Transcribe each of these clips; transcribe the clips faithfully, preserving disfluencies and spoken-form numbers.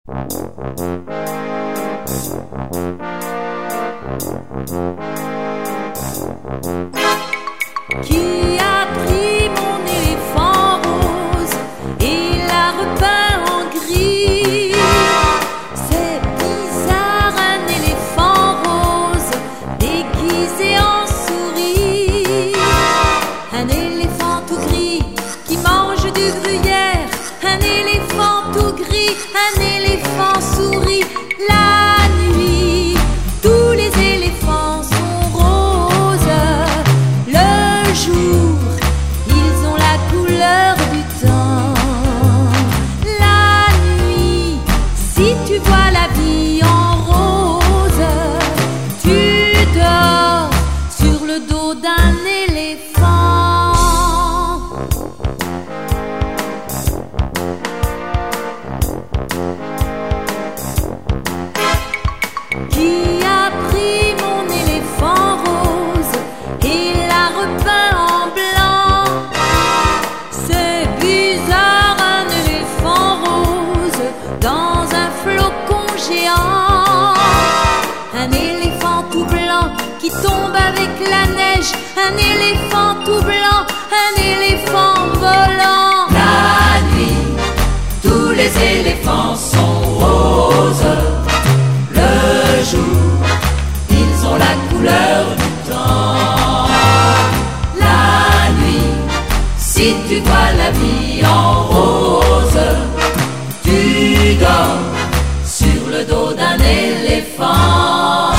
Qui a pris mon éléphant rose et l'a repeint en gris? C'est bizarre, un éléphant rose déguisé en souris. Un éléphant tout gris qui mange du gruyère. Un éléphant tout gris, un éléphant souris. La nuit, tous les éléphants sont roses. Le jour, ils ont la couleur du temps. La nuit, si tu vois la vie en rose, tu dors sur le dos d'un éléphant. Qui a pris mon éléphant rose et l'a repeint en blanc? C'est bizarre, un éléphant rose dans un flocon géant. Un éléphant tout blanc qui tombe avec la neige. Un éléphant tout blanc, un éléphant volant. La nuit, tous les éléphants sont roses. Le jour, ils ont la couleur du temps. La nuit, si tu vois la vie en rose, tu dors sur le dos d'un éléphant.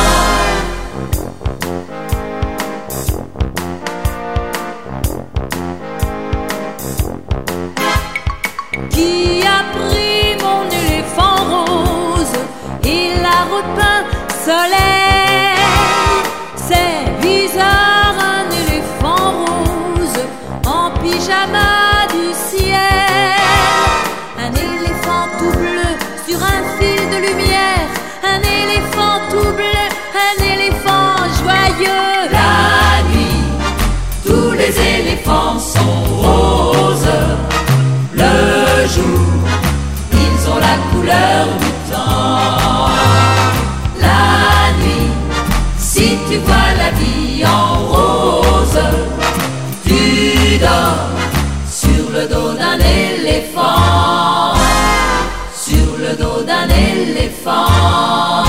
Qui a pris mon éléphant rose et l'a repeint soleil? C'est bizarre, un éléphant rose en pyjama du ciel. Un éléphant tout bleu sur un fil de lumière. Un éléphant tout bleu, un éléphant joyeux. La nuit, tous les éléphants sont roses. Le jour, ils ont la couleur du temps. La nuit, si tu vois la vie en rose, tu dors sur le dos d'un éléphant. Sur le dos d'un éléphant.